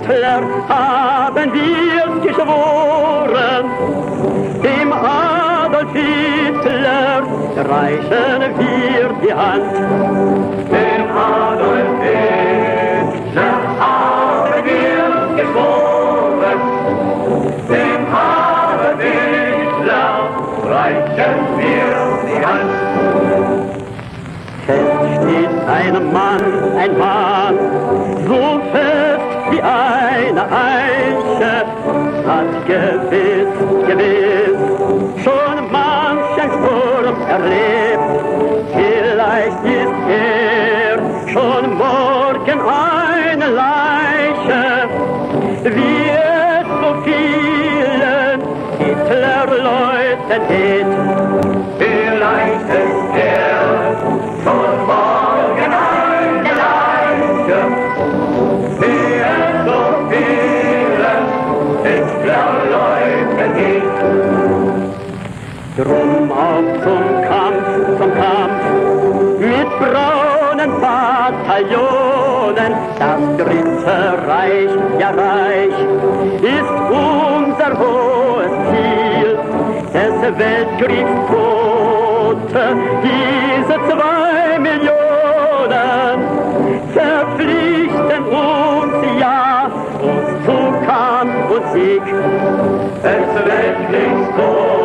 Hitler haben wir's geschworen, dem Adolf Hitler reichen wir die Hand. Dem Adolf Hitler haben wir's geschworen, dem Adolf Hitler reichen wir die Hand. Fest steht ein Mann, so fest wie eine Eiche, hat gewiss schon manchen Sturm erlebt. Vielleicht ist schon morgen eine Leiche, wie es so vielen Hitlerleuten geht. Vielleicht ist schon morgen eine Leiche, wie es so vielen Hitlerleuten geht. Drum auf zum Kampf, mit braunen Bataillonen. Das Dritte Reich, ja Reich, ist unser hohes Ziel. Des Weltkriegs-Tote, diese 2 Millionen, verpflichten uns ja, uns zu Kampf und Sieg. Des Weltkriegs-Tote,